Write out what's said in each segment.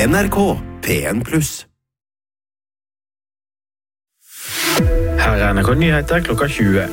NRK P1+. Her NRK Nyheter klokka 20.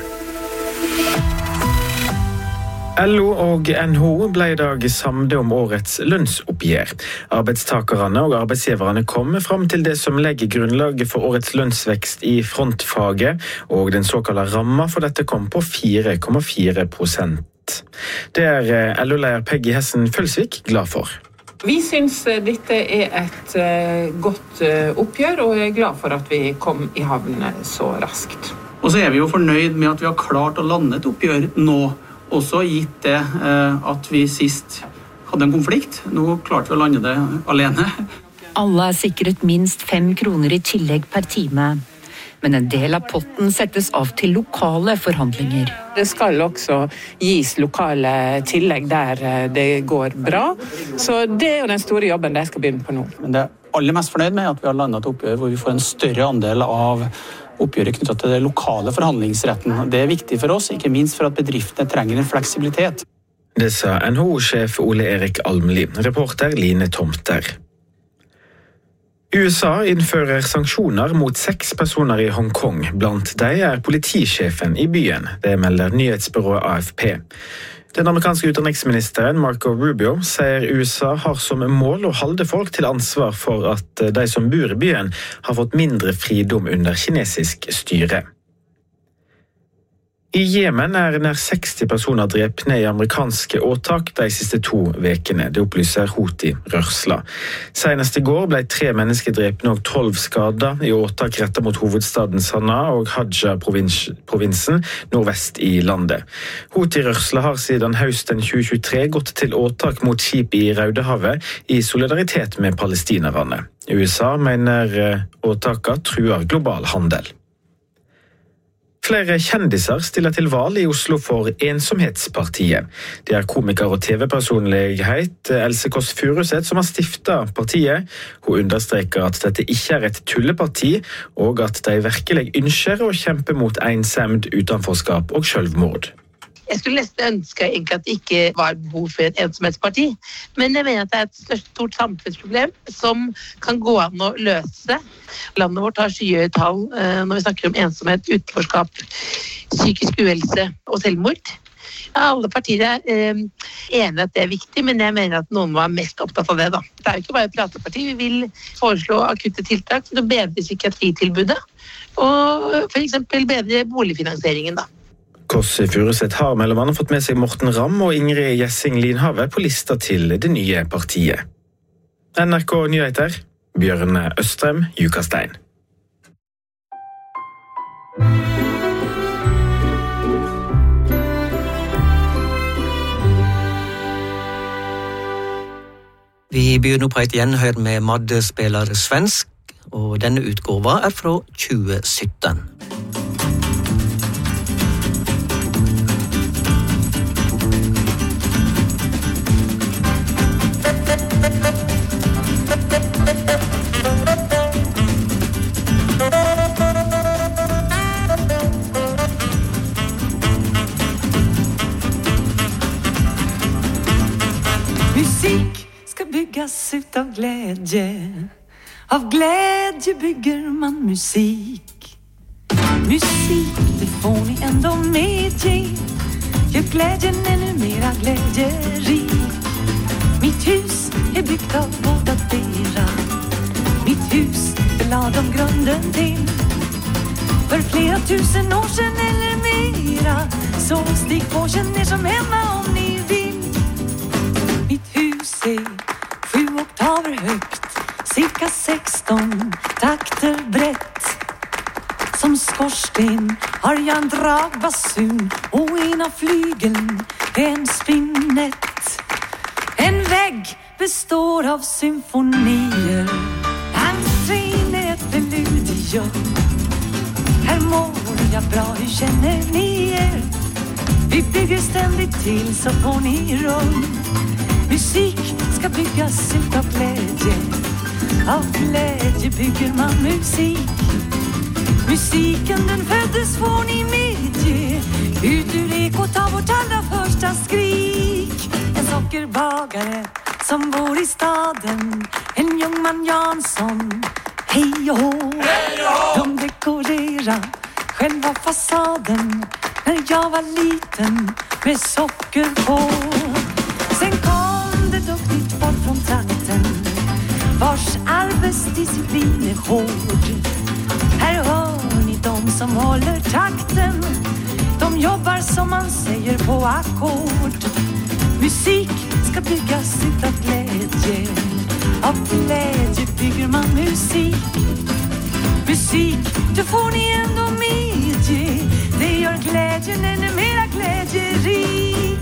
LO og NHO ble I dag samlet om årets lønnsoppgjør. Arbeidstakerne og arbeidsgiverne kommer frem til det som legger grunnlaget for årets lønnsvekst I frontfaget, og den såkalte ramma for dette kom på 4,4%. Det LO-leder Peggy Hessen Følsvik glad for. Vi synes dette et godt oppgjør, og jeg glad for at vi kom I havn så raskt. Og så vi jo fornøyd med at vi har klart å lande et oppgjør nå, også gitt det at vi sist hadde en konflikt. Nå klarte vi å lande det alene. Alle sikret minst 5 kroner I tillegg per time. Men en del av potten settes av til lokale forhandlinger. Det skal også gis lokale tillegg der det går bra. Så det jo den store jobben de skal begynne på nå. Men det aller mest fornøyd med at vi har landet et oppgjør hvor vi får en større andel av oppgjøret knyttet til det lokale forhandlingsretten. Det viktig for oss, ikke minst for at bedriftene trenger en fleksibilitet. Det sa NHO-sjef Ole Erik Almli, reporter Line Tomter. USA innfører sanksjoner mot 6 personer I Hongkong. Blant de politisjefen I byen, det melder nyhetsbyrået AFP. Den amerikanske utenriksministeren Marco Rubio sier USA har som mål å holde folk til ansvar for at de som bor I byen har fått mindre fridom under kinesisk styre. I Jemen nær 60 personer drepne I amerikanske åtak de siste 2 vekene. Det opplyser Houthi-rørsla. Senest I går ble 3 mennesker drepne og 12 skadet I åtak rettet mot hovedstaden Sanaa og Hadja-provinsen nordvest I landet. Houthi-rørsla har siden høsten 2023 gått til åtak mot skip I Raudehavet I solidaritet med palestinerne. USA mener åtaket truer global handel. Flere kjendiser stiller til valg I Oslo for Ensomhetspartiet. Det komiker og TV-personlighet Else Kåss Furuseth som har stiftet partiet. Hun understreker at dette ikke et tulleparti, og at de virkelig ønsker å kjempe mot ensemd, utenforskap og selvmord. Jeg skulle nesten ønske egentlig at det ikke var behov for et ensomhetsparti, men jeg mener at det et stort samfunnsproblem som kan gå an å løse. Landet vårt har skyhøye tall når vi snakker om ensomhet, utenforskap, psykisk uhelse og selvmord. Ja, alle partier enige at det viktig, men jeg mener at noen var mest opptatt av det da. Det jo ikke bare et prateparti, vi vil foreslå akutte tiltak for å bedre psykiatritilbudet, og for eksempel bedre boligfinansieringen da. Kåss Furuseth har mellom annet fått med seg Morten Ramm og Ingrid Gjessing Linhave på lista til det nye partiet. NRK Nyheter, Bjørn Østrem, Jukastein. Vi begynner på et gjenhør med Madde-spiller svensk, og denne utgåva fra 2017. Utav glädje bygger man musik. Musik, det får ni ändå medge. Gör glädjen ännu mera glädjerik. Mitt hus byggt av båda dera. Mitt hus lade om grunden till. För flera tusen år sedan eller mera. Så stig på, känn som hemma om ni vill. Mitt hus 7 oktaver högt, cirka 16 takter brett. Som skorsten har jag en dragbasun och ena flygeln en spinett. En vägg består av symfonier. Entrén ett preludium. Här mår jag bra, hur känner ni er? Vi bygger ständigt till så får ni rum. Musik ska byggas utav glädje. Av glädje bygger man musik. Musiken den föddes får ni medge. Ut ur ekot av vårt allra första skrik. En sockerbagare som bor i staden. En ung Björkman Jansson, hej och hå. De dekorerar själva fasaden när jag var liten med socker på. Sen kom det duktigt folk från trakten vars arbetsdisciplin är hård. Här hör ni de som håller takten. De jobbar som man säger på ackord. Musik ska byggas utav glädje. Av glädje bygger man musik. Musik, det får ni ändå medge. Det gör glädjen ännu mera glädjerik.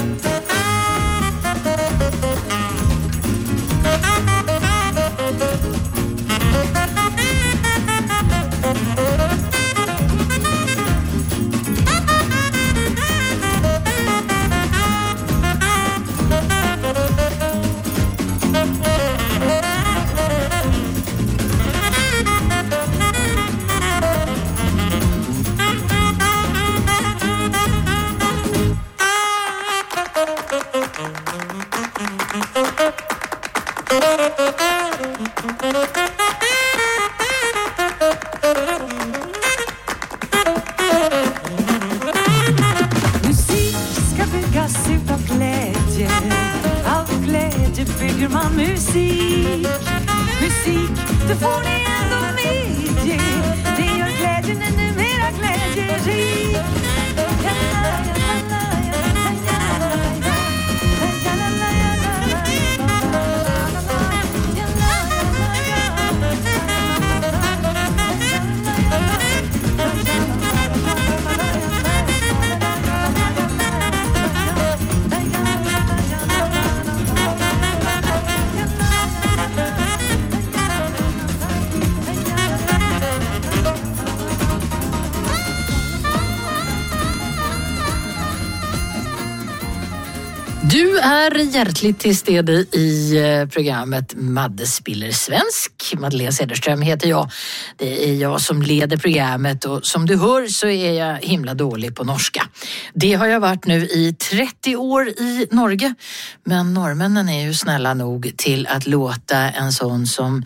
Du är hjärtligt till stede i programmet Madde spiller svensk. Madeleine Cederström heter jag. Det är jag som leder programmet och som du hör så är jag himla dålig på norska. Det har jag varit nu i 30 år i Norge. Men norrmännen är ju snälla nog till att låta en sån som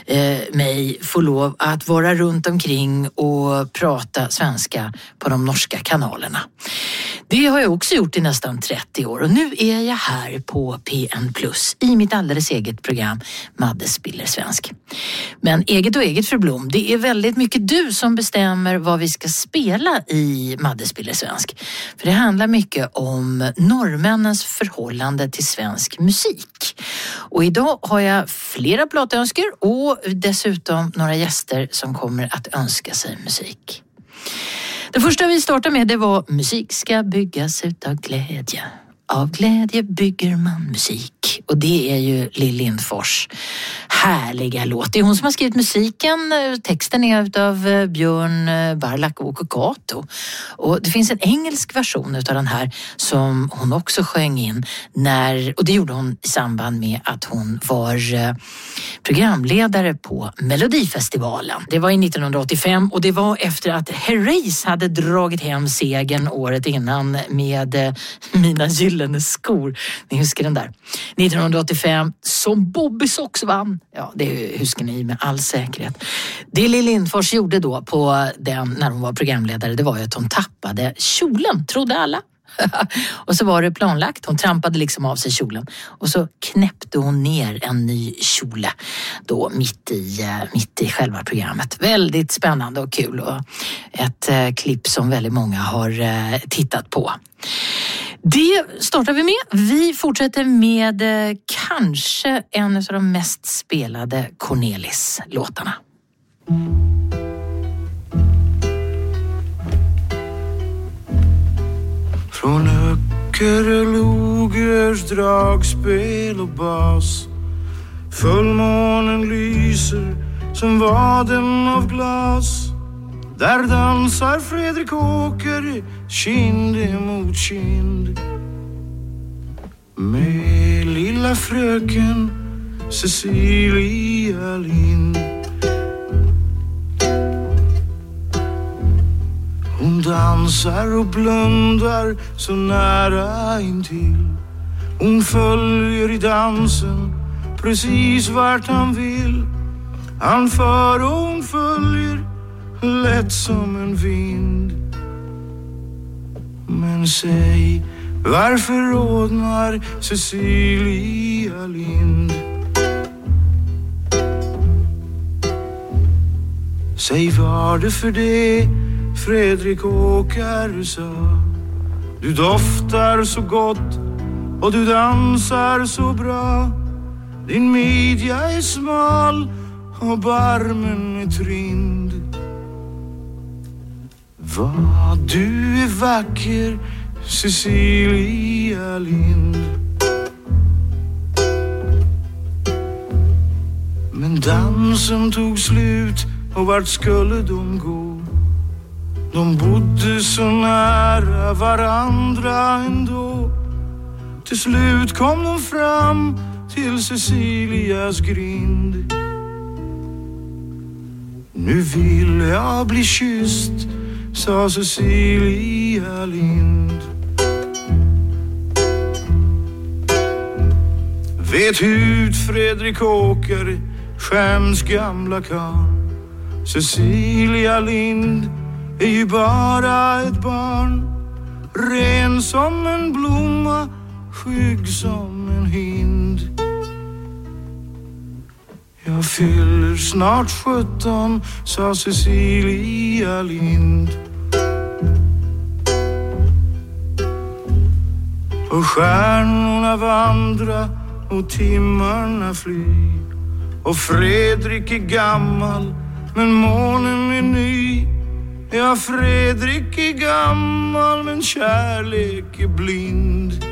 mig få lov att vara runt omkring och prata svenska på de norska kanalerna. Det har jag också gjort i nästan 30 år och nu är jag här på PN Plus i mitt alldeles eget program Madde spiller svensk. Men eget och eget för Blom, det är väldigt mycket du som bestämmer vad vi ska spela i Madde spiller svensk. För det handlar mycket om norrmännens förhållande till svensk musik. Och idag har jag flera platönskor och dessutom några gäster som kommer att önska sig musik. Det första vi startar med det var musik ska byggas utav glädje. Av glädje bygger man musik. Och det är ju Lill Lindfors härliga låt. Det är hon som har skrivit musiken. Texten är utav Björn Barlack och Kato. Och det finns en engelsk version utav den här som hon också sjöng in och det gjorde hon i samband med att hon var programledare på Melodifestivalen. Det var i 1985 och det var efter att Herreys hade dragit hem segern året innan med Mina gyllene skor. Ni huskar den där. 1985 som Bobby Sox vann. Ja, det huskar ni med all säkerhet. Det Lill Lindfors gjorde då på den när hon var programledare, det var ju att hon tappade kjolen, trodde alla. Och så var det planlagt. Hon trampade liksom av sig kjolen. Och så knäppte hon ner en ny kjole då mitt i själva programmet. Väldigt spännande och kul och ett klipp som väldigt många har tittat på. Det startar vi med. Vi fortsätter med kanske en av de mest spelade Cornelis-låtarna. Från Öckerelogers dragspel och bas fullmånen lyser som vaden av glas. Där dansar Fredrik Åker kind emot kind med lilla fröken Cecilia Lind. Hon dansar och blundar så nära intill. Hon följer i dansen precis vart han vill. Han för och hon följer lätt som en vind. Men säg, varför rodnar Cecilia Lind? Säg, var det för det Fredrik Åkare sa? Du doftar så gott och du dansar så bra. Din midja är smal och barmen är trind. Vad du är vacker, Cecilia Lind. Men dansen tog slut och vart skulle de gå? De bodde så nära varandra ändå. Till slut kom de fram till Cecilias grind. Nu vill jag bli kysst, sa Cecilia Lind. Vet ut Fredrik Åkare, skäms gamla karl. Cecilia Lind är ju bara ett barn. Ren som en blomma, skygg som en hind. Jag fyller snart 17, sa Cecilia Lind. Och stjärnorna vandra och timmarna fly. Och Fredrik är gammal, men månen är ny. Ja, Fredrik är gammal, men kärlek är blind.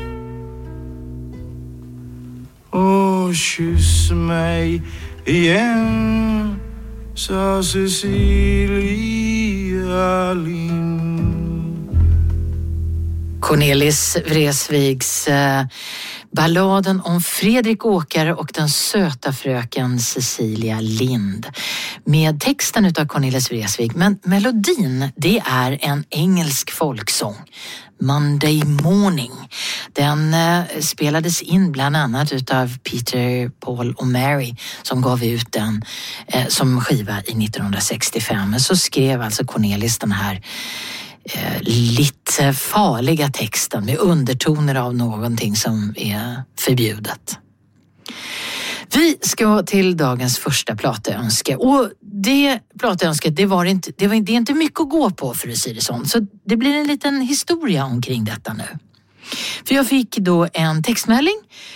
Åh, kyss mig igen, sa Cecilia Lind. Cornelis Vreeswijks balladen om Fredrik Åkare och den söta fröken Cecilia Lind. Med texten utav Cornelis Vreeswijk, men melodin, det är en engelsk folksång. Monday Morning. Den spelades in bland annat utav Peter, Paul och Mary som gav ut den som skiva i 1965. Men så skrev alltså Cornelis den här lite farliga texten med undertoner av någonting som är förbjudet. Vi ska till dagens första plateönske, och det plateönsket det är inte mycket att gå på, för att säga det sånt. Så det blir en liten historia omkring detta nu. För jag fick då en textmailing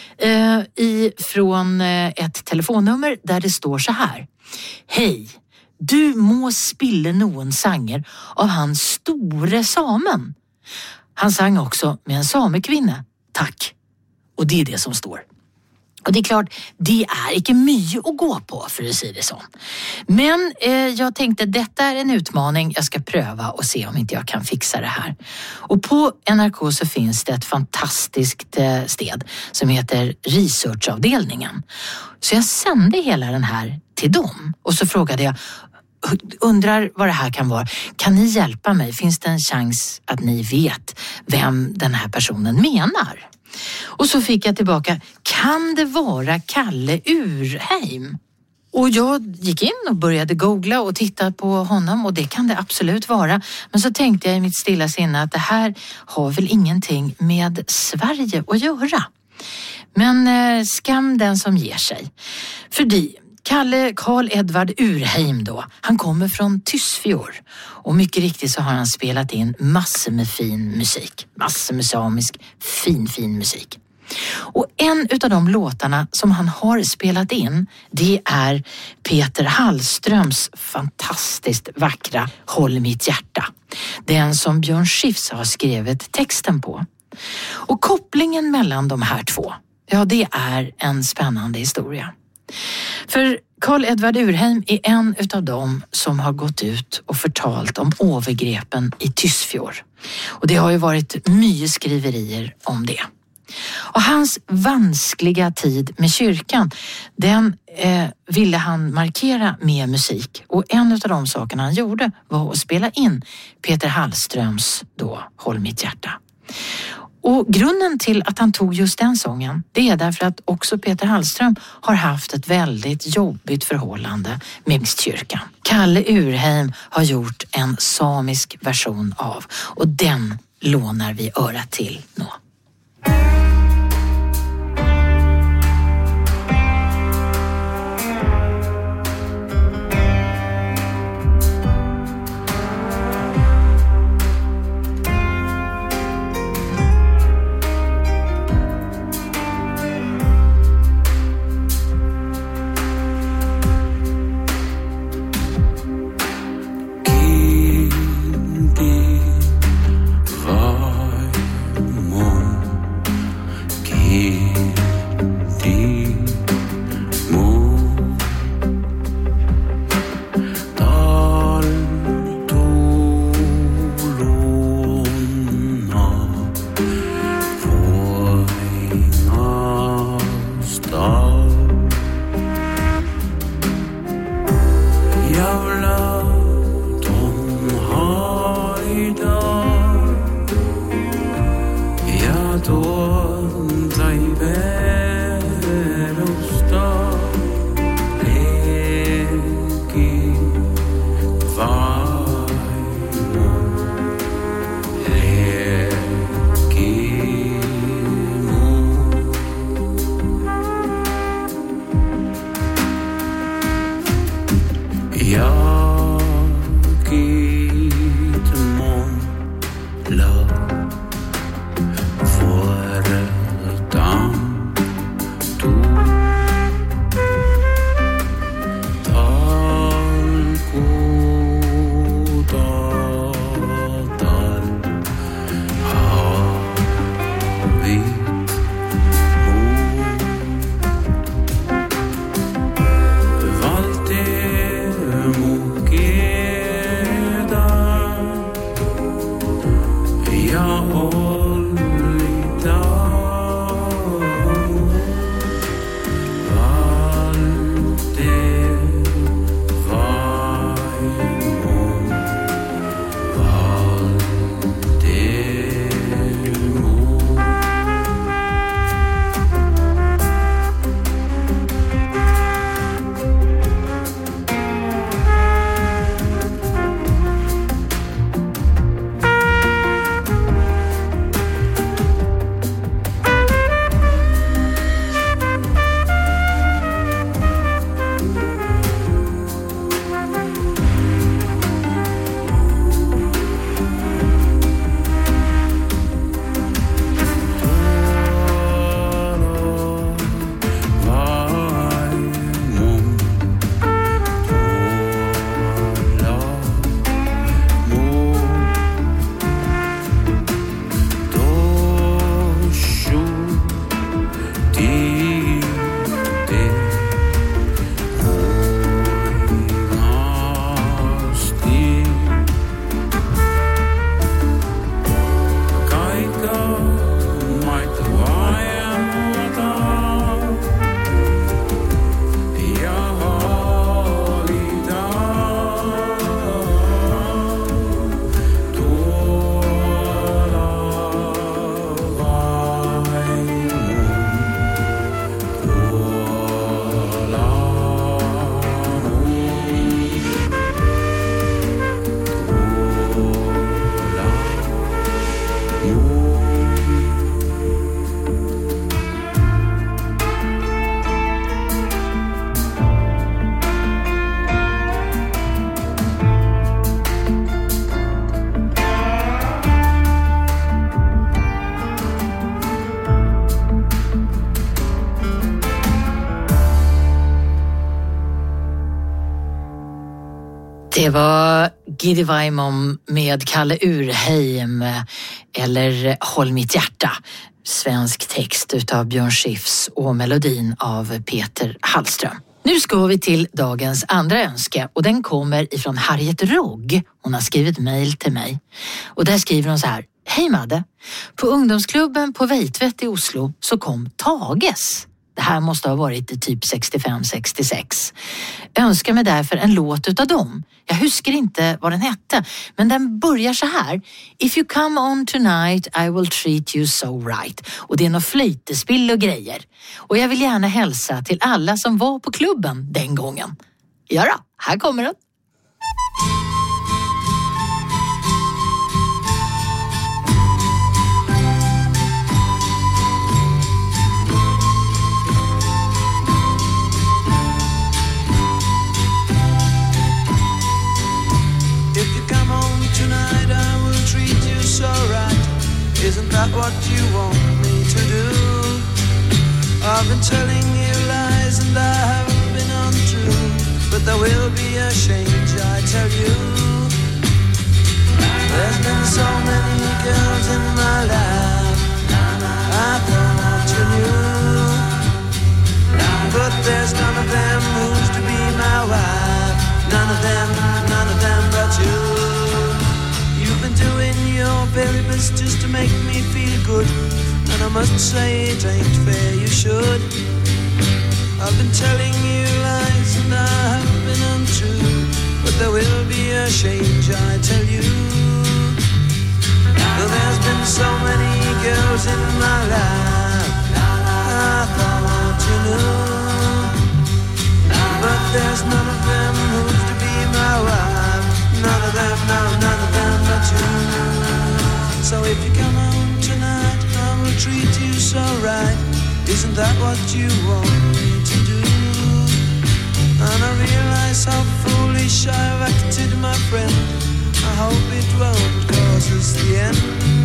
från ett telefonnummer där det står så här: Hej, du må spille noen sanger av han store samen. Han sang också med en samekvinne. Tack. Och det är det som står. Och det är klart, det är inte mycket att gå på, för att säga det så. Men jag tänkte, detta är en utmaning. Jag ska pröva och se om inte jag kan fixa det här. Och på NRK så finns det ett fantastiskt sted som heter Researchavdelningen. Så jag sände hela den här till dem. Och så frågade jag, undrar vad det här kan vara. Kan ni hjälpa mig? Finns det en chans att ni vet vem den här personen menar? Och så fick jag tillbaka, kan det vara Kalle Urheim? Och jag gick in och började googla och titta på honom, och det kan det absolut vara. Men så tänkte jag i mitt stilla sinne att det här har väl ingenting med Sverige att göra. Men skam den som ger sig. För Karl Edvard Urheim då, han kommer från Tysfjord, och mycket riktigt så har han spelat in massor med fin musik, massor med samisk fin musik. Och en utav de låtarna som han har spelat in, det är Peter Hallströms fantastiskt vackra Håll mitt hjärta. Den som Björn Skifs har skrivit texten på. Och kopplingen mellan de här två, ja, det är en spännande historia. För Karl Edvard Urheim är en utav dem som har gått ut och förtalt om övergreppen i Tysfjord. Och det har ju varit mycket skriverier om det. Och hans vanskliga tid med kyrkan, den ville han markera med musik. Och en av de sakerna han gjorde var att spela in Peter Hallströms då Håll mitt hjärta. Och grunden till att han tog just den sången, det är därför att också Peter Hallström har haft ett väldigt jobbigt förhållande med Mistkyrkan. Kalle Urheim har gjort en samisk version av, och den lånar vi örat till nu. Det var Gidi Vaimon med Kalle Urheim, eller Håll mitt hjärta. Svensk text utav Björn Skifs och melodin av Peter Hallström. Nu ska vi till dagens andra önska, och den kommer ifrån Harriet Rogg. Hon har skrivit mejl till mig. Och där skriver hon så här: Hej Madde, på ungdomsklubben på Veitvet i Oslo så kom Tages. Det här måste ha varit i typ 65-66. Önskar mig därför en låt utav dem. Jag huskar inte vad den hette, men den börjar så här. If you come on tonight I will treat you so right. Och det är något flöjtespill och grejer. Och jag vill gärna hälsa till alla som var på klubben den gången. Ja då, här kommer den. Tonight I will treat you so right. Isn't that what you want me to do? I've been telling you lies and I haven't been untrue, but there will be a change, I tell you. There's been so many girls in my life, I thought you knew, but there's none of them who's to be my wife. None of them but you. You've been doing your very best just to make me feel good, and I must say it ain't fair, you should. I've been telling you lies and I have been untrue, but there will be a change, I tell you. Though there's been so many girls in my life, I thought you knew, but there's none of them who's to be my wife. None of them, no, none of them but you. So if you come home tonight, I will treat you so right. Isn't that what you want me to do? And I realize how foolish I've acted, my friend. I hope it won't cause us the end.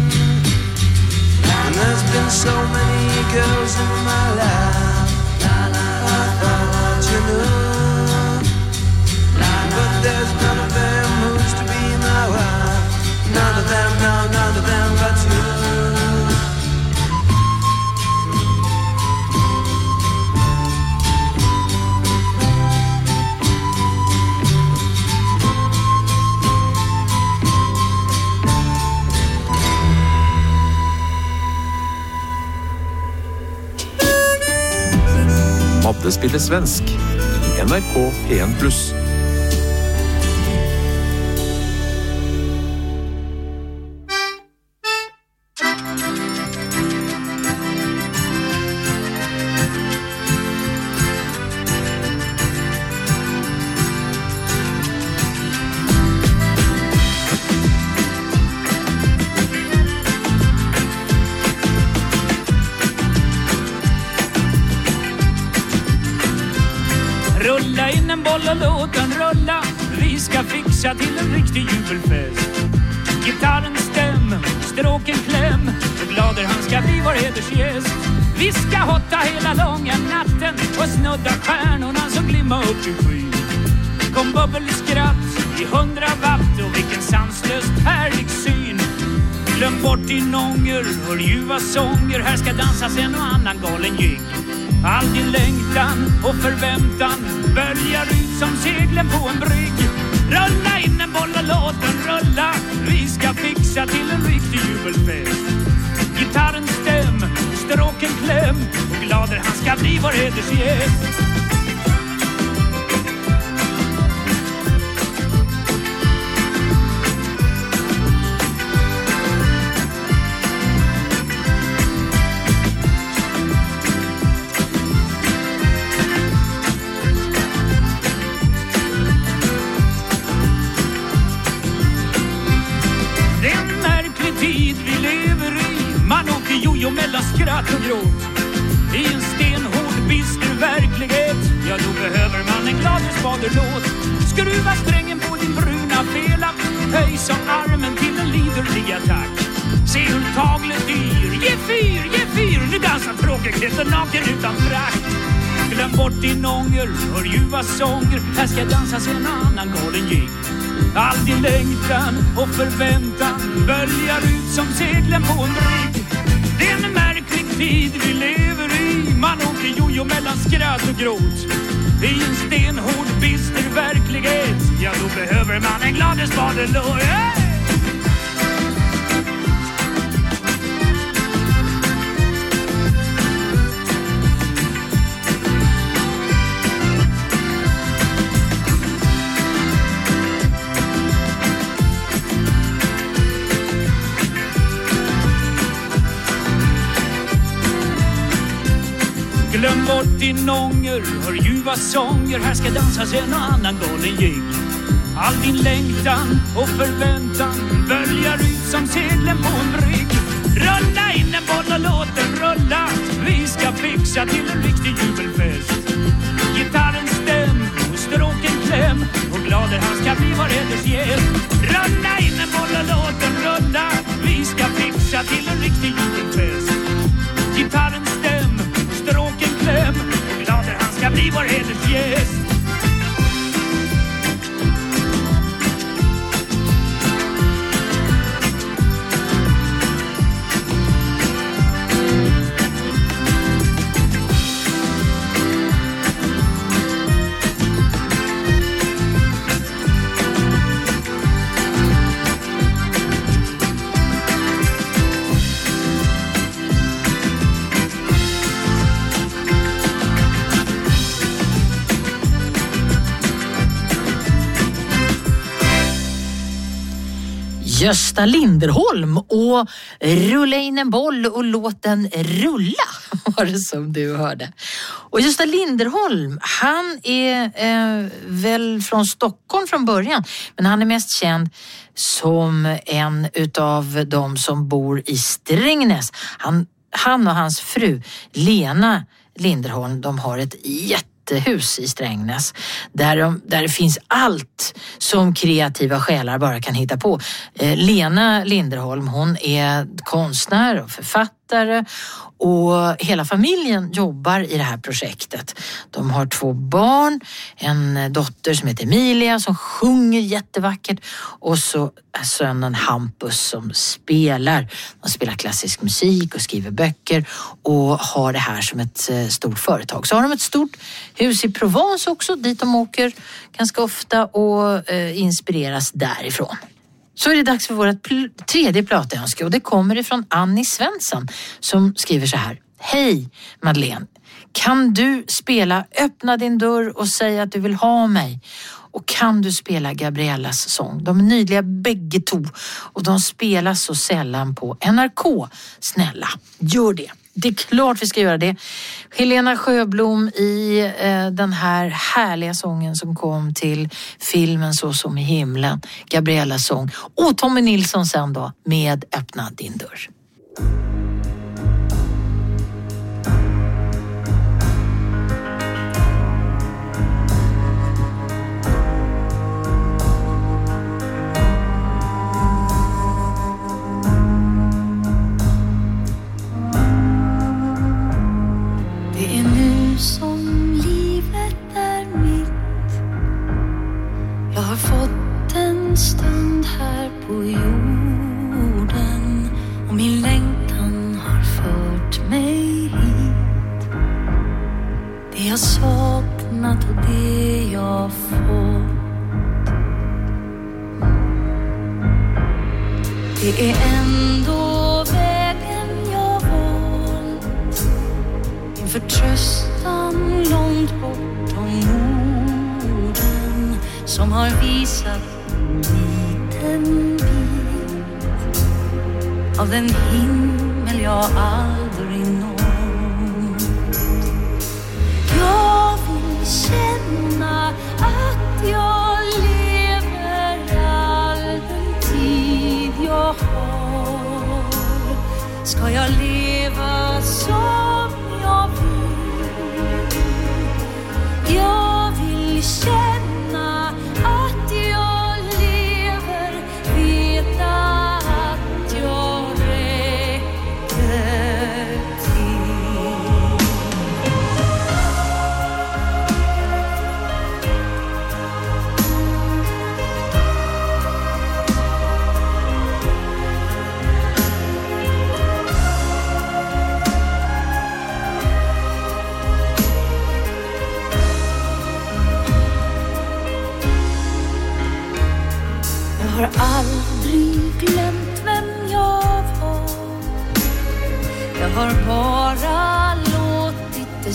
And there's been so many girls in my life, I thought you knew, but there's none of them who's to be my wife. None of them, no, none of them but you. Madde spiller svensk i NRK P1+. Rulla in en boll och låt den rulla. Vi ska fixa till en riktig jubelfest. Gitarren stäm, stråken kläm. Så glader han ska bli vår hedersgäst. Vi ska hotta hela långa natten och snudda stjärnorna som glimmar upp i skyn. Kom bubbelskratt i 100 watt och vilken sanslöst härlig syn. Glöm bort din ånger, hör ljuva sånger. Här ska dansas en och annan galen jigg. All din längtan och förväntan böljar ut som seglen på en brygg. Rulla in en boll och låt den rulla. Vi ska fixa till en riktig jubelfest. Gitarren stäm, stråken kläm. Och glader han ska bli vår hedersgäst. Jojo mellan skratt och gråt. I en stenhård bister verklighet. Ja, då behöver man en gladespaderlåt. Skruva strängen på din bruna fela. Höj som armen till en liderlig attack. Se hur taglet yr. Ge fyr, nu dansar tråkighet och naken utan frack. Glöm bort din ånger, hör ljuva sånger. Här ska dansas en annan galen jigg. All din längtan och förväntan böljar ut som seglen på en brygg. Det är en märklig tid vi lever i. Man åker jojo mellan skratt och gråt. I en stenhård bister verklighet. Ja, då behöver man en gladespaderlåt. bort din ånger, hör ljuva sånger. Här ska dansas en och annan galen jigg. All din längtan och förväntan böljar ut som seglen på en brygg. Rulla in en boll och låt den rulla. Vi ska fixa till en riktig jubelfest. Gitarren stäm och stråken kläm, och glader han ska bli vår hedersgäst. Rulla in en boll och låt den rulla. Vi ska fixa till en riktig jubelfest. Gitarren stäm och stråken kläm, och glader han ska bli vår hedersgäst. Gösta Linderholm och rulla in en boll och låt den rulla, var det som du hörde. Och Gösta Linderholm, han är väl från Stockholm från början, men han är mest känd som en utav de som bor i Strängnäs. Han och hans fru Lena Linderholm, de har ett hus i Strängnäs där det finns allt som kreativa själar bara kan hitta på. Lena Linderholm, hon är konstnär och författare, och hela familjen jobbar i det här projektet. De har 2 barn, en dotter som heter Emilia som sjunger jättevackert, och så är sönnen Hampus som spelar. De spelar klassisk musik och skriver böcker och har det här som ett stort företag. Så har de ett stort hus i Provence också, dit de åker ganska ofta och inspireras därifrån. Så är det dags för vårt tredje platönske, och det kommer ifrån Annie Svensson som skriver så här. Hej Madeleine, kan du spela Öppna din dörr och säga att du vill ha mig? Och kan du spela Gabriellas sång? De är nydliga bägge två, och de spelas så sällan på NRK. Snälla, gör det. Det är klart vi ska göra det. Helena Sjöblom i den här härliga sången som kom till filmen Så som i himlen. Gabriellas sång. Och Tommy Nilsson sen då med Öppna din dörr. Som livet är mitt. Jag har fått en stund här på jorden, och min längtan har fört mig hit. Det jag saknat och det jag fått, det är ändå vägen jag valt. Inför tröstan långt bortom orden, som har visat en liten bit av den himmel jag aldrig nått. Jag vill känna att jag lever all den tid jag har. Ska jag leva som jag vill? Jag vill känna att jag lever, veta att jag räcker till. Jag har aldrig glömt vem jag var. Jag har bara låtit det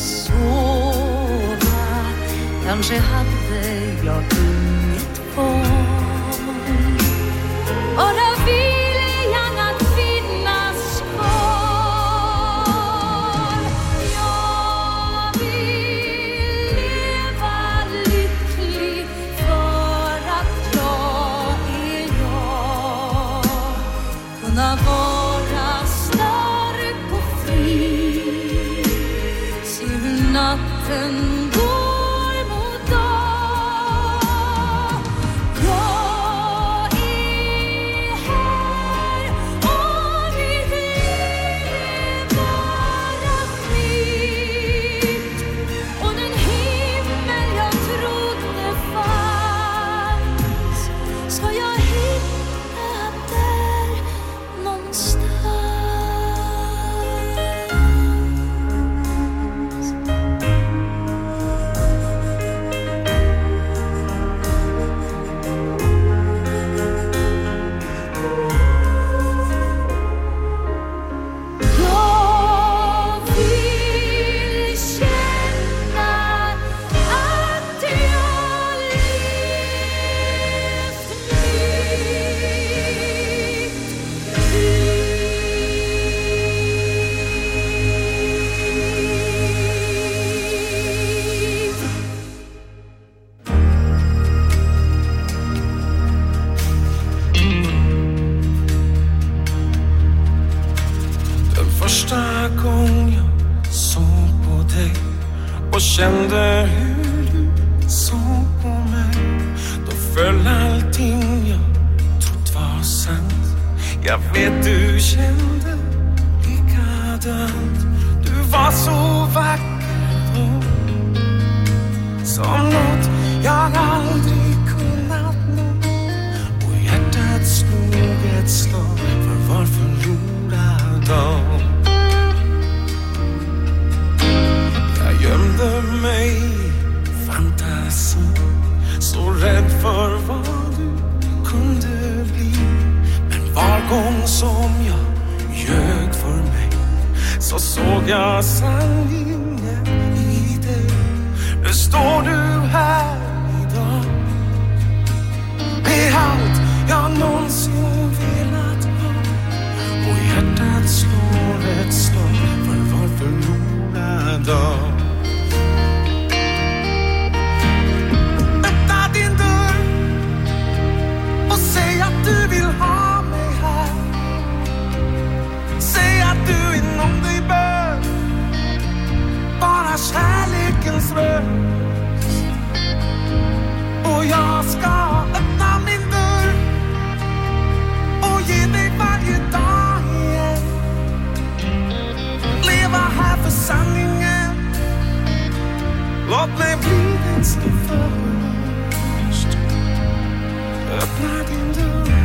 sova. Kanske hade jag inget val. Och där viljan att finnas kvar. Jag vill Jag vet du kände likadant. Du var så vacker då, som något jag aldrig kunnat nå. Och hjärtat slog ett slag för var förlorad dag. Jag gömde mig i fantasin, så rädd för vad du kunde bli. Men var gång som jag ljög för mig, så såg jag sanningen i dig. Nu står du här idag, med allt jag någonsin velat ha. Och hjärtat slår ett slag för var förlorad dag. Öppna din dörr och säg att du vill ha mig här. Säg att du inom dig bör vara kärlekens röst. Och jag ska öppna min dörr och ge dig varje dag igen. Leva här för sanningen. Låt mig bli den som först. Öppna din dörr.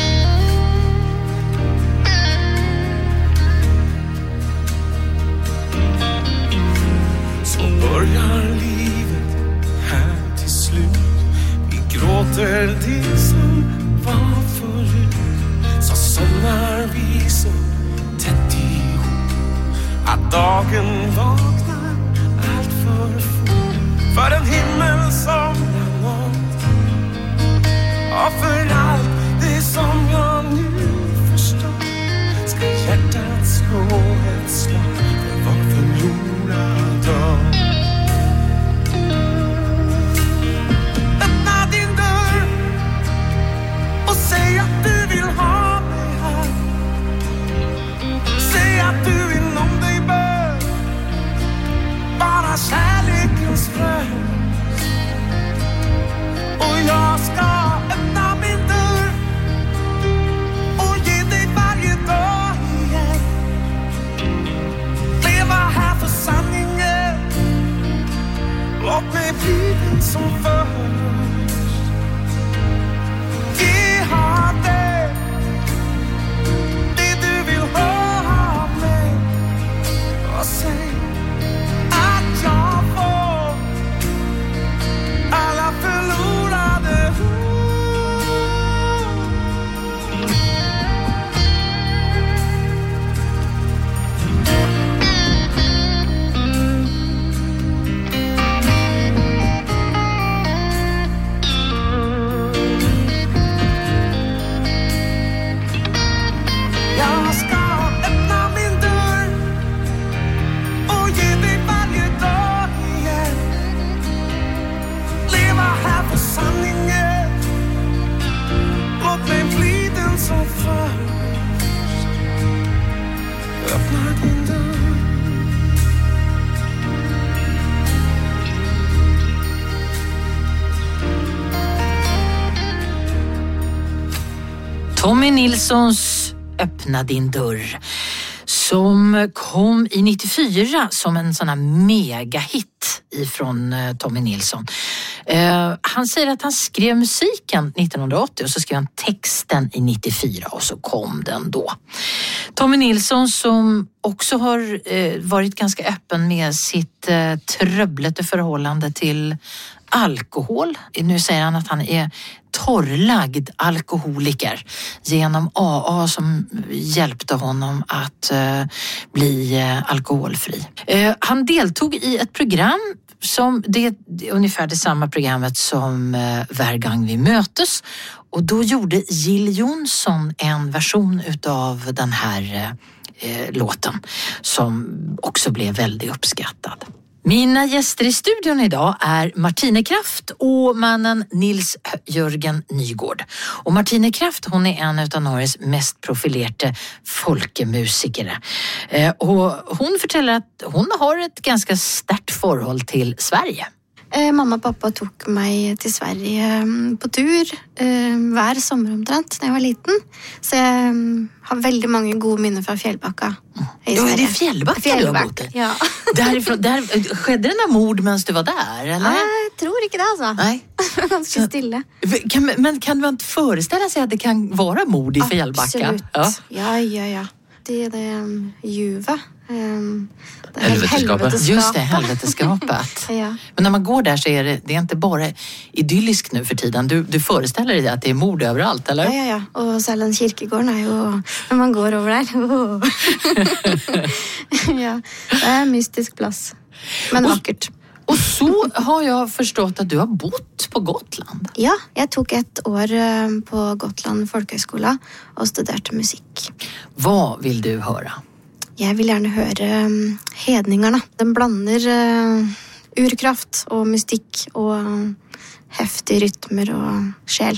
Så börjar livet här till slut. Vi gråter det som var förut. Så somnar vi så tätt ihop att dagen vaknar allt för fort. För en himmel som jag nått, och för allt det som jag nu förstår, ska hjärtat slå ett slag för var förlorad dag. Öppna din dörr och säg att du vill ha mig här. Säg att du inom dig bör vara kärlekens röst. Och jag ska öppna min dörr och ge dig varje dag igen. Leva här för sanningen. Låt mig bli den som först. Ge har det du vill ha av mig. Och säg att jag får alla förlorade ord. Jag ska öppna min dörr och ge dig varje dag igen. Leva här för sanningen. Låt mig bli den som först. Öppna din dörr. Tommy Nilssons Öppna din dörr, som kom i 94 som en sån här megahit ifrån Tommy Nilsson. Han säger att han skrev musiken 1980 och så skrev han texten i 94 och så kom den då. Tommy Nilsson, som också har varit ganska öppen med sitt tröblete förhållande till alkohol. Nu säger han att han är torrlagd alkoholiker genom AA som hjälpte honom att bli alkoholfri. Han deltog i ett program som det är ungefär det samma programmet som Var gång vi mötes, och då gjorde Jill Johnson en version utav den här låten som också blev väldigt uppskattad. Mina gäster i studion idag är Martine Kraft och mannen Nils Jørgen Nygård. Och Martine Kraft, hon är en av Norges mest profilerade folkemusikere. Och hon förtäller att hon har ett ganska starkt förhåll till Sverige. Mamma og pappa tok meg til Sverige på tur hver sommer omtrent da jeg var liten. Så jeg har veldig mange gode minner fra Fjällbacka i Sverige. Det är Fjällbacka du har bott i? Ja. Skedde det några mord mens du var där? Eller? Nej, jag tror inte det alltså. Nej. Ganska stille. Men kan man inte föreställa sig att det kan vara mord i Fjällbacka? Absolut. Ja. Det är det Juva. Helveteskapet. Just det, helveteskapet. Ja. Men när man går där så är det är inte bara idylliskt nu för tiden. Du föreställer dig att det är mord överallt, eller? Ja. Och Sälen kyrkegården är ju, när man går över där. Ja, det är en mystisk plats. Men vackert. Och så har jag förstått att du har bott på Gotland. Ja, jag tog 1 år på Gotland folkhögskola och studerade musik. Vad vill du höra? Jeg vil gjerne høre hedningarna. Den blander urkraft og mystikk og heftige rytmer og sjel.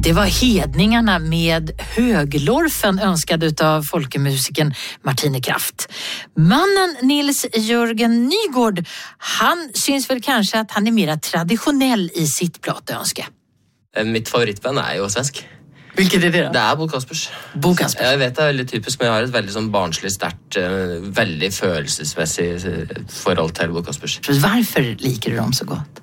Det var Hedningarna med Höglorfen önskad utav folkemusiken Martine Kraft. Mannen Nils Jørgen Nygård, han syns väl kanske att han är mer traditionell i sitt platönske. Mitt favorittband jo svensk. Hvilket det da? Det Bo Kaspers. Bo Kaspers. Jeg vet det veldig typisk, men jeg har et veldig sånn barnslig sterkt, veldig følelsesmessig forhold til Bo Kaspers. Hvorfor liker du dem så godt?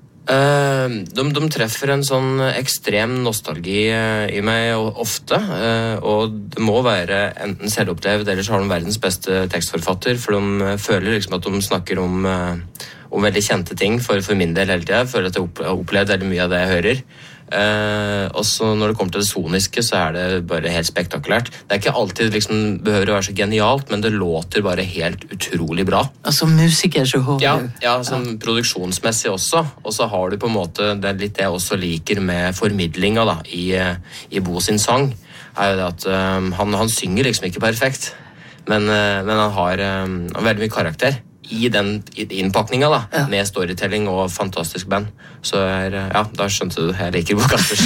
De treffer en sånn ekstrem nostalgi i meg ofte, og det må være enten selvopplevd, eller så har de verdens beste tekstforfatter, for de føler liksom at de snakker om veldig kjente ting for min del hele tiden. Jeg føler at jeg har opplevd veldig mye av det jeg hører. Og så når det kommer til det soniske, så det bare helt spektakulært. Det ikke alltid liksom behøver å være så genialt, men det låter bare helt utrolig bra. Som musiker så har du? Ja, som produksjonsmessig også. Og så har du på en måte, det litt det jeg også liker med formidlinga da, i Bo sin sang, jo det at han synger liksom ikke perfekt, men han har veldig mye karakter i den innpakninga da, med storytelling og fantastisk band. Så da skjønte du, jeg liker Bo Kaspers.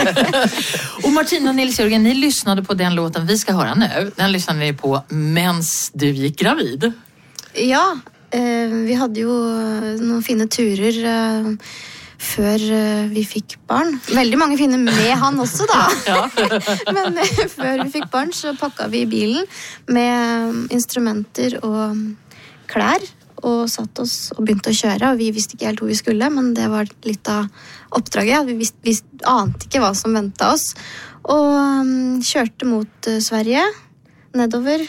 Och Martina och Nils Jørgen, ni lyssnade på den låten vi ska höra nu. Den lyssnade ni på mens du gick gravid. Ja, vi hade ju några fina turer før vi fikk barn. Veldig mange fine med han også da. Men før vi fikk barn så pakket vi bilen med instrumenter og klær, og satt oss og begynte å kjøre, og vi visste ikke helt hvor vi skulle, men det var litt av oppdraget. Vi ante ikke hva som ventet oss, og kjørte mot Sverige, nedover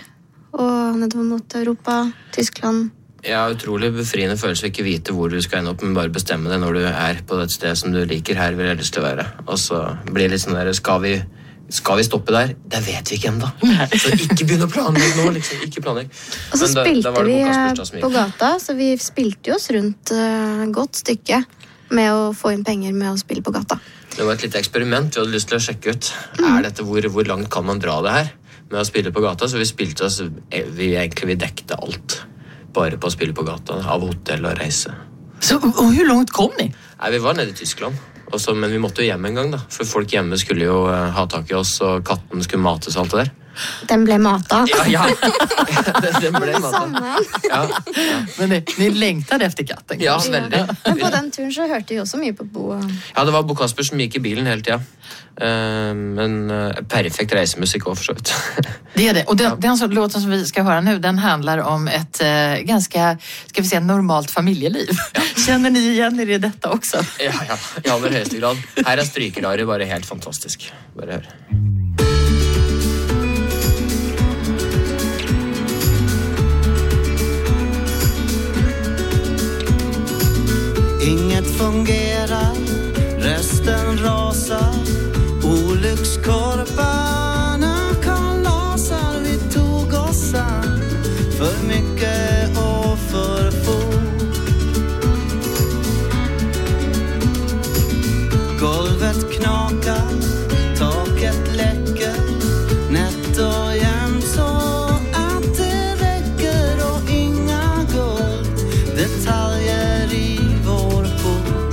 mot Europa, Tyskland. Ja, utrolig befriende følelse å ikke vite hvor du skal ende opp, men bare bestemme det når du på et sted som du liker. Her vil jeg lyst til å være. Og så blir det litt sånn der, skal vi stoppe der? Det vet vi ikke enda. Så ikke begynne å planlegge nå, liksom. Ikke planlegge. Og så spilte vi på gata, så vi spilte oss rundt godt stykke med å få inn penger med å spille på gata. Det var et lite eksperiment vi hadde lyst til å sjekke ut. Dette hvor langt kan man dra det her med å spille på gata? Så vi spilte oss, vi dekte alt. Bare på å spille på gata, av hotell og reise. Så, og hvor langt kom ni? Nei, vi var nede i Tyskland. Også, men vi måtte jo hjem en gang da, for folk hjemme skulle jo ha tak i oss, og katten skulle mates og alt det der. Den ble matet. Ja. Den ble matet. Ja. Men ni lengtade efter katten? Ja, veldig. Men på den turen så hørte vi også mye på Bo. Ja, det var Bo Kaspers som gikk i bilen hele tiden. Men perfekt reisemusikk også, for så vidt. Det det. Och den låten som vi ska höra nu, den handlar om ett ganska, ska vi säga, normalt familjeliv. Ja. Känner ni igen er i detta också? Ja, i aller høyeste grad. Her Strykerare bare helt fantastisk. Bare hør. Inget fungerar, resten rasar. Olyckskorparna kalasar. Vi tog oss an för mycket och för fort. Golvet knakar, taket läcker, nätt och jämnt så att det räcker. Och inga gulddetaljer i vår port.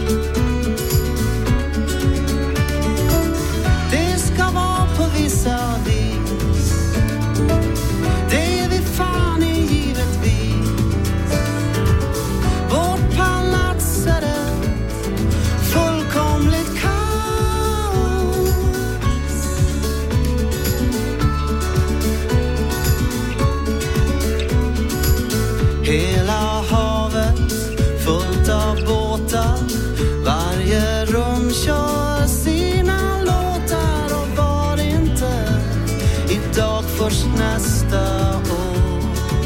Det ska vara på vissa vis, det vi fan är givetvis. Vårt palats ett fullkomligt kaos. Hela havet fullt av båtar. Varje rum kör sina låtar. Och var inte idag först nästa år.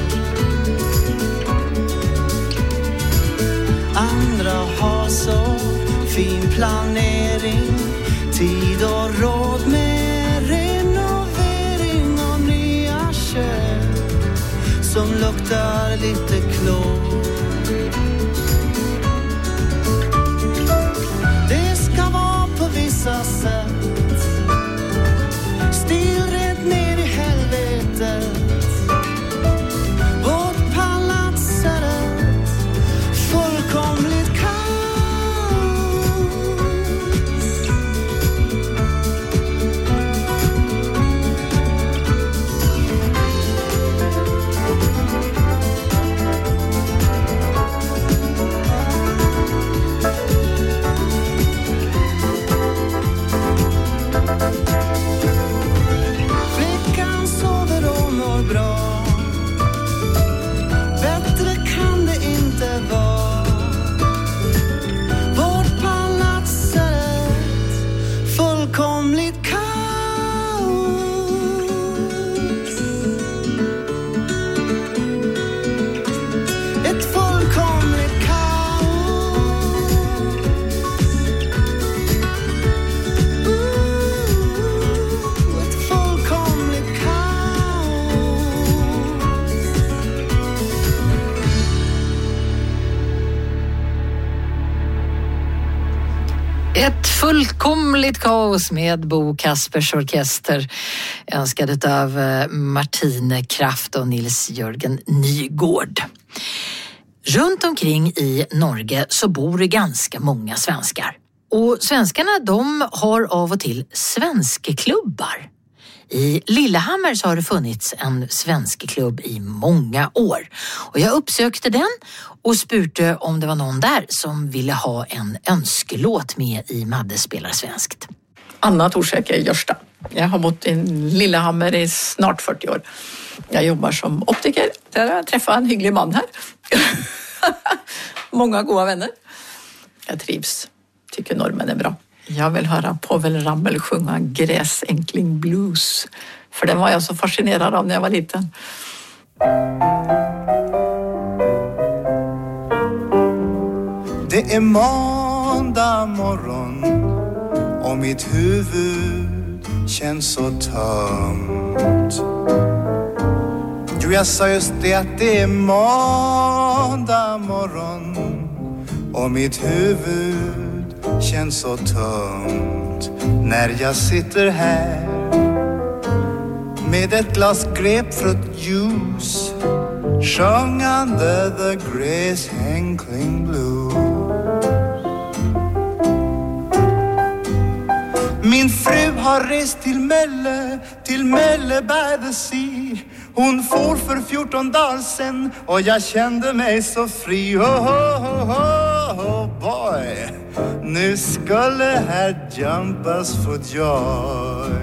Andra har så fin planering, tid och råd med renovering och nya kök som luktar lite klor. Det ska vara på vissa sätt, stilrent ner i helvetet. Vårt palats ett fullkomligt kaos. Ett fullkomligt kaos med Bo Kaspers orkester, önskad av Martine Kraft och Nils-Jörgen Nygård. Runt omkring i Norge så bor det ganska många svenskar. Och svenskarna, de har av och till svenskeklubbar. I Lillehammer så har det funnits en svenskklubb i många år. Och jag uppsökte den och spurte om det var någon där som ville ha en önskelåt med i Madde spelar svenskt. Anna Torsek är Görsta. Jag har bott i Lillehammer i snart 40 år. Jag jobbar som optiker. Där har jag träffat en hygglig man här. Många goda vänner. Jag trivs. Tycker normen är bra. Jag vill höra Povel Ramel sjunga Gräsänkling Blues. För den var jag så fascinerad av när jag var liten. Det är måndag morgon och mitt huvud känns så tömt. Jo, jag sa just det att det är måndag morgon och mitt huvud känns så tömt när jag sitter här med ett glas grapefruktjuice sjungande The Gräsänkling Blues. Min fru har rest till Mölle by the sea. Hon for för 14 dagar sedan och jag kände mig så fri. Oh boy, nu skulle här jumpas for joy.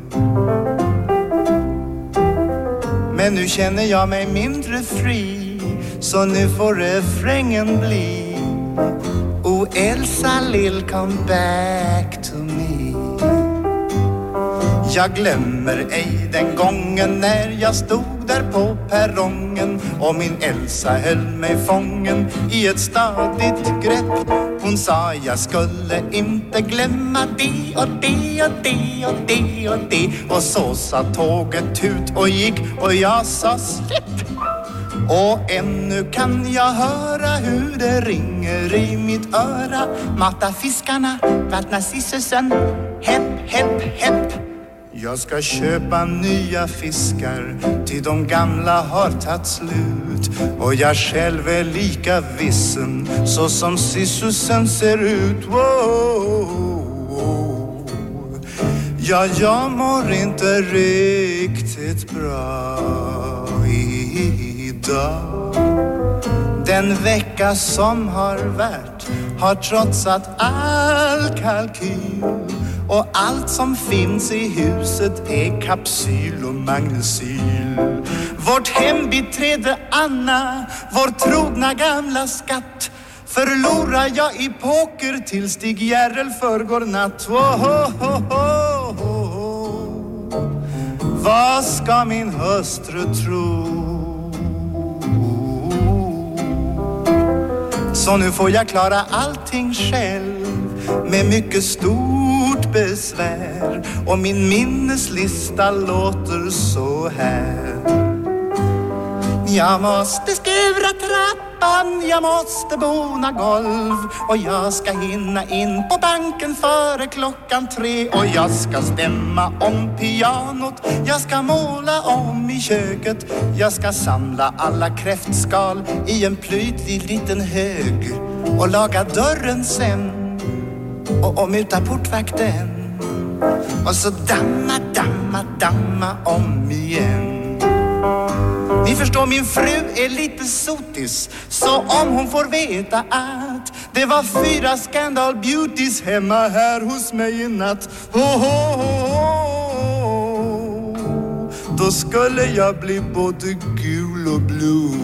Men nu känner jag mig mindre fri, så nu får refrängen bli Oh Elsa lill come back to me. Jag glömmer ej den gången när jag stod där på perrongen och min Elsa höll mig fången i ett stadigt grepp. Hon sa jag skulle inte glömma det och det och det och det och det. Och så sa tåget ut och gick och jag sa släpp. Och ännu kan jag höra hur det ringer i mitt öra. Mata fiskarna, vattna sissusen, hepp, hepp, hepp. Jag ska köpa nya fiskar till de gamla har tagit slut. Och jag själv är lika vissen så som sissusen ser ut. Wow. Ja, jag mår inte riktigt bra idag. Den vecka som har varit har trotsat all kalkyl. Och allt som finns i huset är kapsyl och magnesyl. Vårt hembiträde Anna, vår trogna gamla skatt, förlorar jag i poker till Stig Järrel förgår natt. Vad ska min hustru tro? Så nu får jag klara allting själv med mycket stort besvär. Och min minneslista låter så här. Jag måste skura trappan, jag måste bona golv. Och jag ska hinna in på banken före 3:00. Och jag ska stämma om pianot, jag ska måla om i köket. Jag ska samla alla kräftskal i en plytig liten hög. Och laga dörren sen och muta portvakten. Och så damma om igen. Ni förstår, min fru är lite sotis. Så om hon får veta att det var 4 Scandal Beauties hemma här hos mig i natt, då skulle jag bli både gul och blue.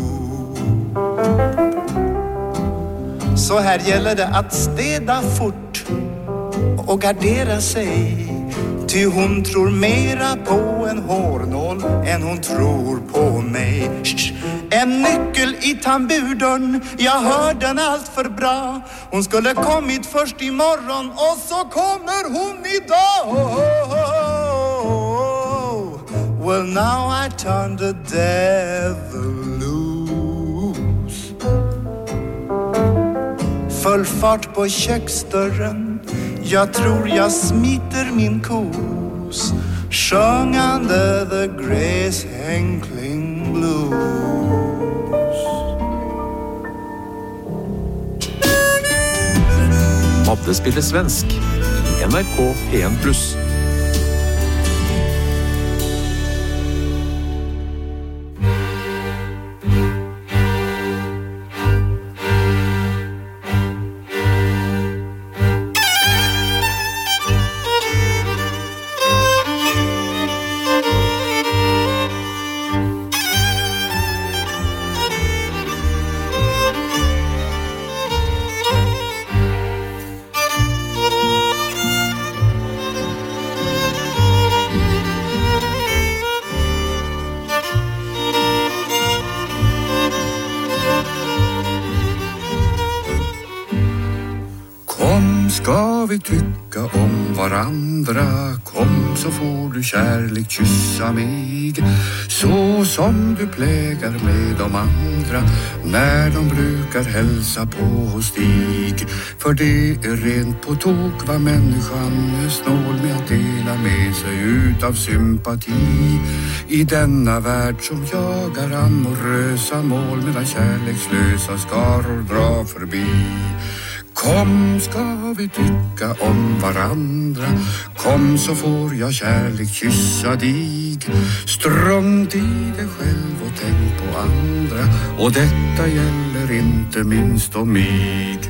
Så här gäller det att städa fort och gardera sig. Ty hon tror mera på en hårnål än hon tror på mig. En nyckel i tamburdörren, jag hör den allt för bra. Hon skulle kommit först imorgon och så kommer hon idag. Well, now I turn the devil loose. Full fart på köksdörren, Jag tror jag smiter min kos sjungande the gräsänkling blues. Madde spiller svensk i NRK P1+. Ska vi tycka om varandra? Kom så får du kärlek kyssa mig, så som du plägar med de andra när de brukar hälsa på hos dig. För det är rent på tok vad människan är snål med att dela med sig utav sympati i denna värld som jagar amorösa mål medan kärlekslösa skaror drar förbi. Kom ska vi tycka om varandra, kom så får jag kärlek kyssa dig. Strunt i dig själv och tänk på andra, och detta gäller inte minst om mig.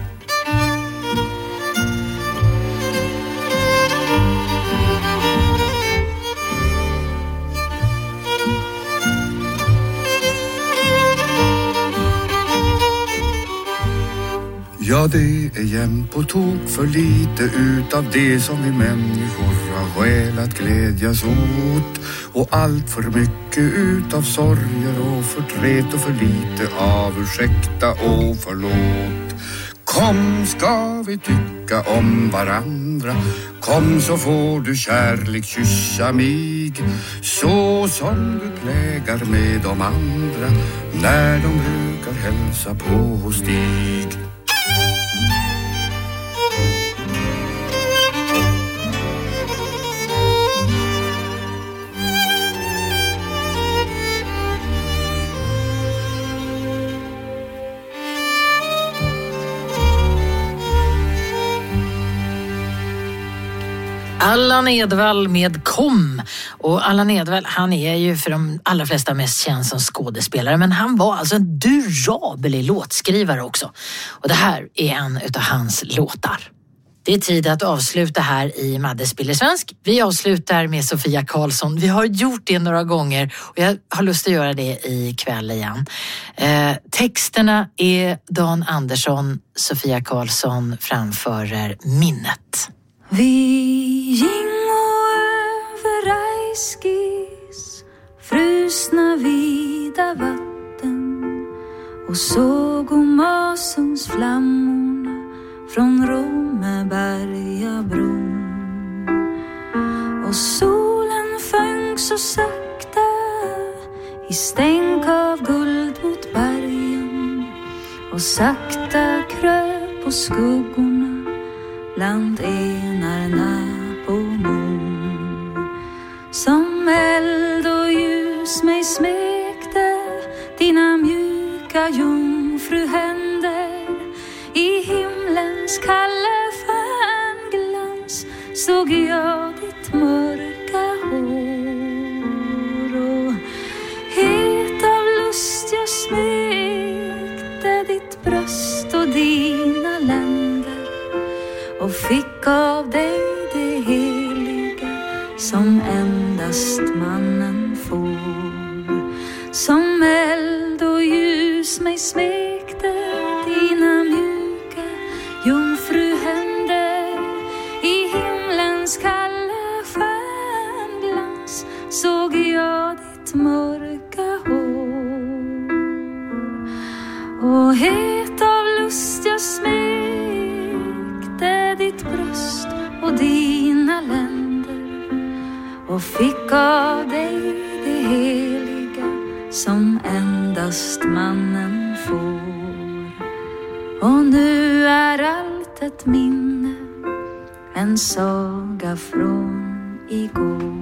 Ja, det är jämt på tok för lite utav det som vi människor har skäl att glädjas åt. Och allt för mycket utav sorger och förtret och för lite av ursäkta och förlåt. Kom ska vi tycka om varandra, kom så får du kärlek kyssa mig, så som du plägar med de andra när de brukar hälsa på hos dig. Allan Edwall med Kom. Och Allan Edwall, han är ju för de allra flesta mest känd som skådespelare, men han var alltså en durabel låtskrivare också. Och det här är en utav hans låtar. Det är tid att avsluta här i Madde spiller svensk. Vi avslutar med Sofia Karlsson. Vi har gjort det några gånger och jag har lust att göra det ikväll igen. Texterna är Dan Andersson, Sofia Karlsson framför Minnet. Vi gingo över Reiskis frusna vida vatten och såg om Masungs flammorna från Rommebergabron. Och solen sjönk så sakta i stänk av guld mot bergen och sakta kröp på skuggorna bland enarna på mor. Som eld och ljus mig smekte dina mjuka jungfruhänder. I himlens kalla stjärnglans såg jag ditt mörka hår. Och het av lust jag smekte ditt bröst och dina länder och fick av dig det heliga som endast mannen får. Som eld och ljus mig smekte dina mjuka jungfruhänder. I himlens kalla stjärnglans såg jag ditt mörka hår. Och het av lust jag smekte ditt bröst och dina länder och fick av dig det heliga som endast mannen får. Och nu är allt ett minne, en saga från igår.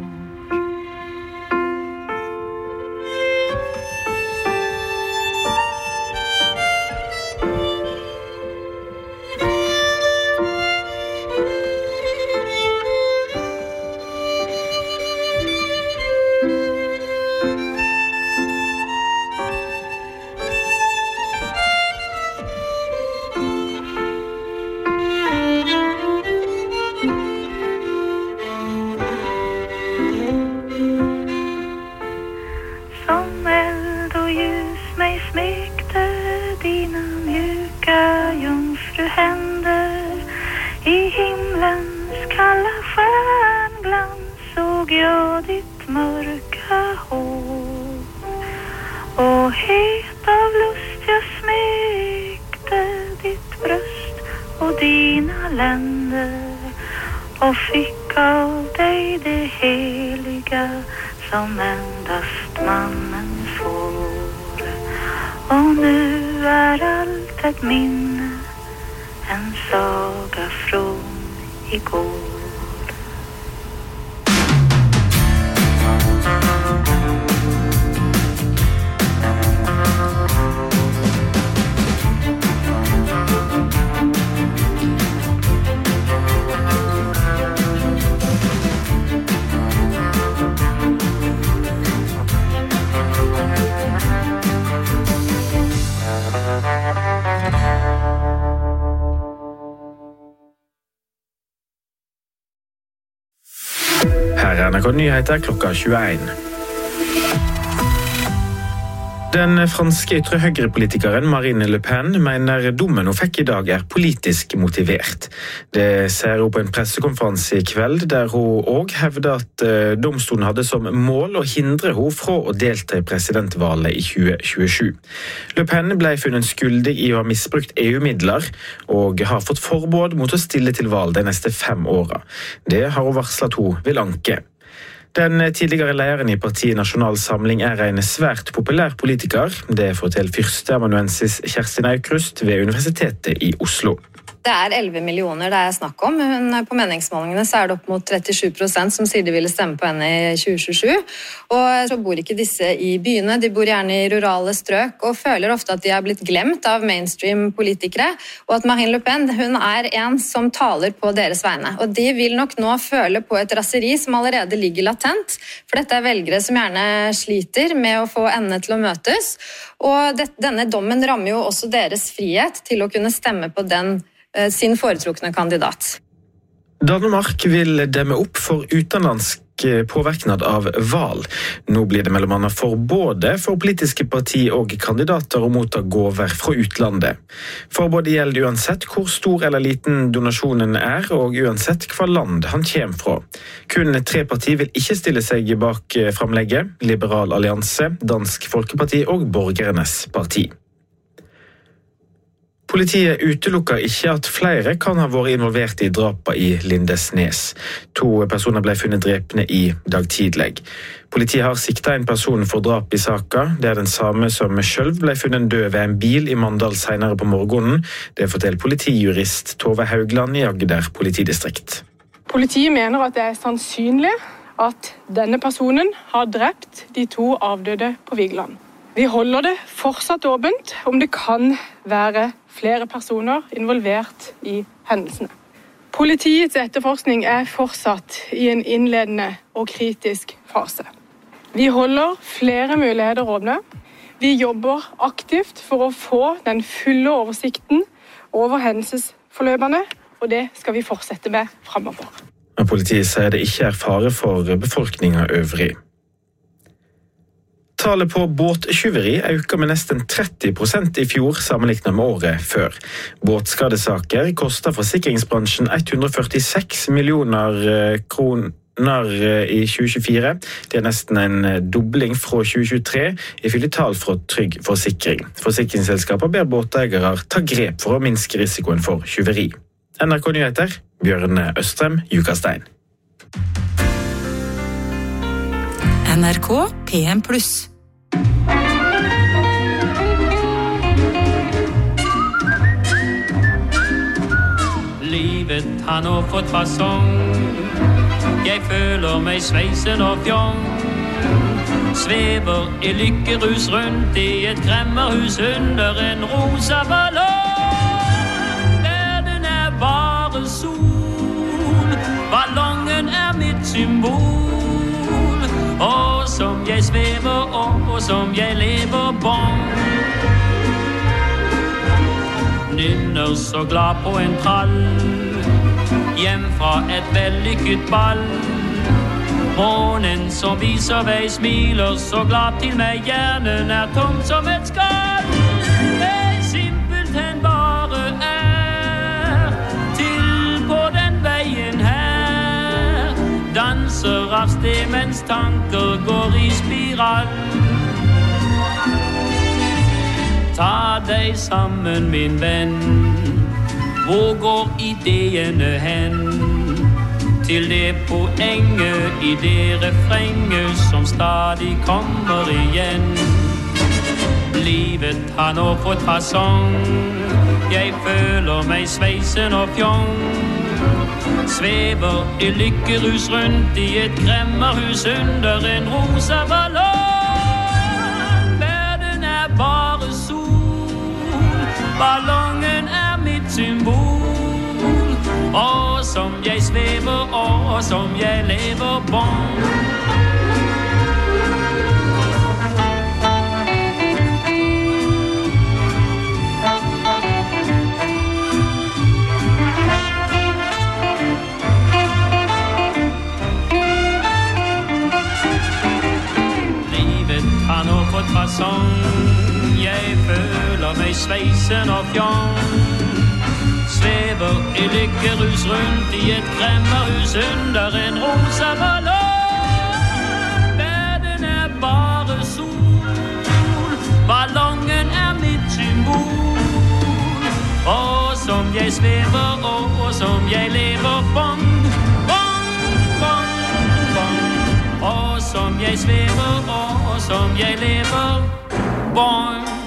Her NRK Nyheter klokka 21. Den franske ytre høyrepolitikeren Marine Le Pen mener dommen hun fikk I dag politisk motivert. Det ser hun på en pressekonferanse I kveld, der hun også hevder at domstolen hadde som mål å hindre hun fra å delta I presidentvalget I 2027. Le Pen ble funnet skyldig I å ha misbrukt EU-midler og har fått forbud mot å stille til valg de neste 5 årene. Det har hun varslet at hun vil anke. Den tidligere lederen I partiet Nasjonal Samling en svært populær politiker. Det forteller førsteamanuensis Kjerstin Aukrust ved Universitetet I Oslo. Det 11 millioner det snakk om. På meningsmålingene så det opp mot 37% som sier de ville stemme på henne I 2027. Og så bor ikke disse I byene, de bor gjerne I rurale strøk, og føler ofte at de har blitt glemt av mainstream-politikere, og at Marine Le Pen, hun en som taler på deres vegne. Og de vil nok nå føle på et raseri som allerede ligger latent, for dette velgere som gjerne sliter med å få endene til å møtes, og denne dommen rammer jo også deres frihet til å kunne stemme på sin foretrukne kandidat. Danmark vil demme opp for utenlandsk påvirknad av valg. Nå blir det mellom annet for både for politiske parti og kandidater å motta gåver fra utlandet. Forbudet gjelder uansett hvor stor eller liten donasjonen og uansett hva land han kommer fra. Kun 3 partier vil ikke stille seg bak framlegget, Liberal Allianse, Dansk Folkeparti og Borgernes parti. Politiet utelukker ikke at flere kan ha vært involvert I drapet I Lindesnes. 2 personer ble funnet drepne I dag tidlig. Politiet har siktet en person for drap I saka. Det den samme som selv ble funnet død ved en bil I Mandal senere på morgenen. Det forteller politijurist Tove Haugland I Agder politidistrikt. Politiet mener at det sannsynlig at denne personen har drept de 2 avdøde på Vigeland. Vi holder det fortsatt åpent om det kan være flere personer involvert I hendelsene. Politiets etterforskning fortsatt I en innledende og kritisk fase. Vi holder flere muligheter åpne. Vi jobber aktivt for å få den fulle oversikten over hendelsesforløpene, og det skal vi fortsette med fremover. Politiet sier det ikke fare for befolkningen øvrig. Tallet på båttyveri øker med nesten 30% I fjor sammenlignet med året før. Båtskadesaker koster forsikringsbransjen 146 millioner kroner I 2024. Det nesten en dobling fra 2023, ifølge tall fra Trygg Forsikring. Forsikringsselskaper ber båteiere ta grep for å minske risikoen for tyveri. NRK Nyheter, Bjørn Østrem, Jukastein. NRK PM+. Livet Livet har nå fått fasong. Jeg føler meg sveisen og fjong. Svever I lykkerus rundt I et kremmerhus under en rosa ballong. Verden bare sol. Ballongen mitt symbol. Og som jeg svever og som jeg lever bong. Nynner så glad på en trall. Hjem fra et vellykket ball. Månen som viser vei smiler så glad til meg. Hjernen tom som et skall. Det simpelthen bare til på den veien her. Danser av sted mens tanker går I spiral. Ta deg sammen min venn. Hvor går ideene hen? Til det poenget I det refrenget som stadig kommer igjen. Livet har nå fått fasong. Jeg føler meg sveisen og fjong. Svever I lykkerus rundt I et kremmerhus under en rosa ballong. Verden bare sol. Ballongen mitt symbol. Og som jeg svever og som jeg lever bong. Livet har nå fått fasong. Jeg føler meg sveisen og fjong. Svever I lykkerus rundt I et kremmerhus under en rosa ballong. Verden bare sol. Ballongen mitt symbol. Og som jeg svever og som jeg lever bong. Bong, bong, bong. Og som jeg svever og som jeg lever bong.